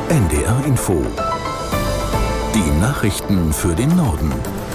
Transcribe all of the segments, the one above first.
NDR Info. Die Nachrichten für den Norden.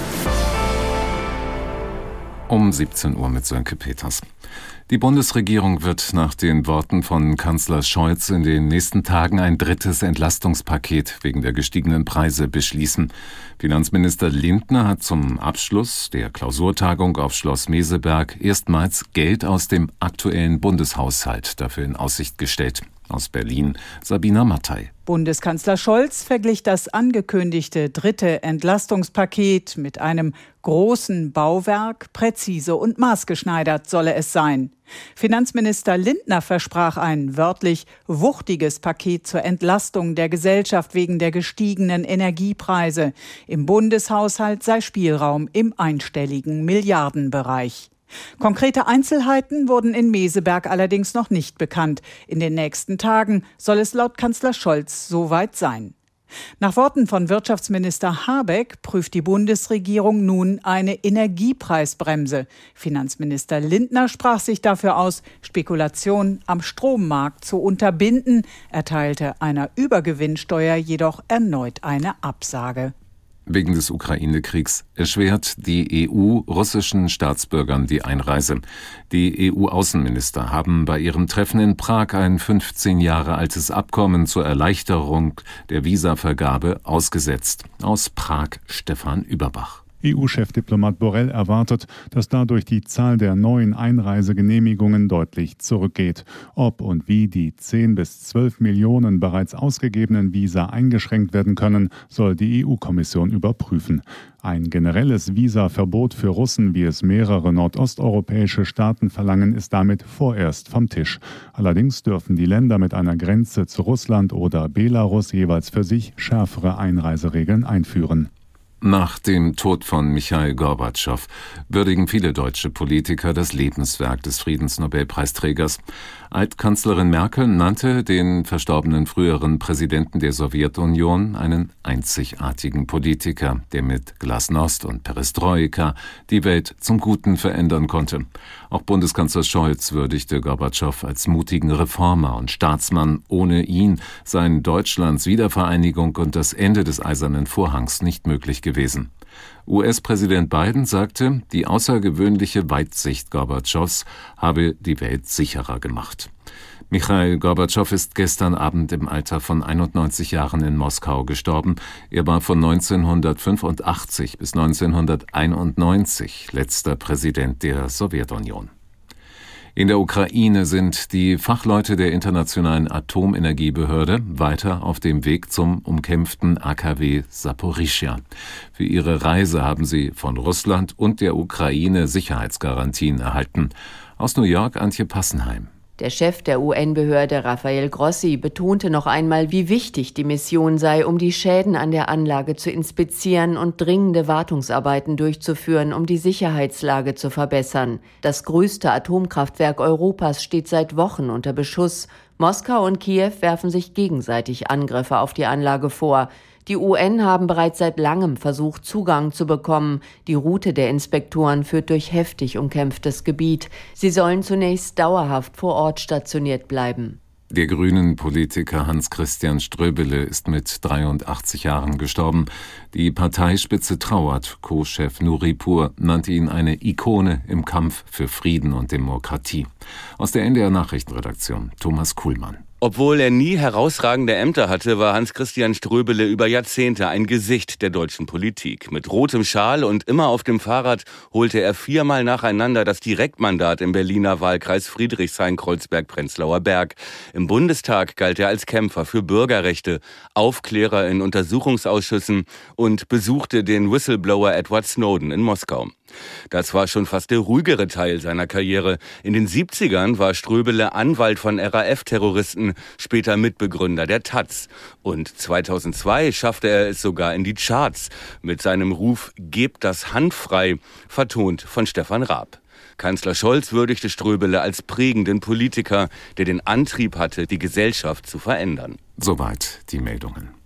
Um 17 Uhr mit Sönke Peters. Die Bundesregierung wird nach den Worten von Kanzler Scholz in den nächsten Tagen ein drittes Entlastungspaket wegen der gestiegenen Preise beschließen. Finanzminister Lindner hat zum Abschluss der Klausurtagung auf Schloss Meseberg erstmals Geld aus dem aktuellen Bundeshaushalt dafür in Aussicht gestellt. Aus Berlin, Sabina Mattei. Bundeskanzler Scholz verglich das angekündigte dritte Entlastungspaket mit einem großen Bauwerk. Präzise und maßgeschneidert solle es sein. Finanzminister Lindner versprach ein wörtlich wuchtiges Paket zur Entlastung der Gesellschaft wegen der gestiegenen Energiepreise. Im Bundeshaushalt sei Spielraum im einstelligen Milliardenbereich. Konkrete Einzelheiten wurden in Meseberg allerdings noch nicht bekannt. In den nächsten Tagen soll es laut Kanzler Scholz soweit sein. Nach Worten von Wirtschaftsminister Habeck prüft die Bundesregierung nun eine Energiepreisbremse. Finanzminister Lindner sprach sich dafür aus, Spekulation am Strommarkt zu unterbinden, erteilte einer Übergewinnsteuer jedoch erneut eine Absage. Wegen des Ukraine-Kriegs erschwert die EU russischen Staatsbürgern die Einreise. Die EU-Außenminister haben bei ihrem Treffen in Prag ein 15 Jahre altes Abkommen zur Erleichterung der Visavergabe ausgesetzt. Aus Prag Stefan Überbach. EU-Chefdiplomat Borrell erwartet, dass dadurch die Zahl der neuen Einreisegenehmigungen deutlich zurückgeht. Ob und wie die 10 bis 12 Millionen bereits ausgegebenen Visa eingeschränkt werden können, soll die EU-Kommission überprüfen. Ein generelles Visaverbot für Russen, wie es mehrere nordosteuropäische Staaten verlangen, ist damit vorerst vom Tisch. Allerdings dürfen die Länder mit einer Grenze zu Russland oder Belarus jeweils für sich schärfere Einreiseregeln einführen. Nach dem Tod von Michail Gorbatschow würdigen viele deutsche Politiker das Lebenswerk des Friedensnobelpreisträgers. Altkanzlerin Merkel nannte den verstorbenen früheren Präsidenten der Sowjetunion einen einzigartigen Politiker, der mit Glasnost und Perestroika die Welt zum Guten verändern konnte. Auch Bundeskanzler Scholz würdigte Gorbatschow als mutigen Reformer und Staatsmann. Ohne ihn seien Deutschlands Wiedervereinigung und das Ende des Eisernen Vorhangs nicht möglich gewesen. US-Präsident Biden sagte, die außergewöhnliche Weitsicht Gorbatschows habe die Welt sicherer gemacht. Michail Gorbatschow ist gestern Abend im Alter von 91 Jahren in Moskau gestorben. Er war von 1985 bis 1991 letzter Präsident der Sowjetunion. In der Ukraine sind die Fachleute der Internationalen Atomenergiebehörde weiter auf dem Weg zum umkämpften AKW Saporischschja. Für ihre Reise haben sie von Russland und der Ukraine Sicherheitsgarantien erhalten. Aus New York Antje Passenheim. Der Chef der UN-Behörde Rafael Grossi betonte noch einmal, wie wichtig die Mission sei, um die Schäden an der Anlage zu inspizieren und dringende Wartungsarbeiten durchzuführen, um die Sicherheitslage zu verbessern. Das größte Atomkraftwerk Europas steht seit Wochen unter Beschuss. Moskau und Kiew werfen sich gegenseitig Angriffe auf die Anlage vor. Die UN haben bereits seit langem versucht, Zugang zu bekommen. Die Route der Inspektoren führt durch heftig umkämpftes Gebiet. Sie sollen zunächst dauerhaft vor Ort stationiert bleiben. Der Grünen-Politiker Hans-Christian Ströbele ist mit 83 Jahren gestorben. Die Parteispitze trauert. Co-Chef Nuripur nannte ihn eine Ikone im Kampf für Frieden und Demokratie. Aus der NDR Nachrichtenredaktion Thomas Kuhlmann. Obwohl er nie herausragende Ämter hatte, war Hans-Christian Ströbele über Jahrzehnte ein Gesicht der deutschen Politik. Mit rotem Schal und immer auf dem Fahrrad holte er 4-mal nacheinander das Direktmandat im Berliner Wahlkreis Friedrichshain-Kreuzberg-Prenzlauer Berg. Im Bundestag galt er als Kämpfer für Bürgerrechte, Aufklärer in Untersuchungsausschüssen und besuchte den Whistleblower Edward Snowden in Moskau. Das war schon fast der ruhigere Teil seiner Karriere. In den 70ern war Ströbele Anwalt von RAF-Terroristen, später Mitbegründer der taz. Und 2002 schaffte er es sogar in die Charts mit seinem Ruf »Gebt das Hand frei«, vertont von Stefan Raab. Kanzler Scholz würdigte Ströbele als prägenden Politiker, der den Antrieb hatte, die Gesellschaft zu verändern. Soweit die Meldungen.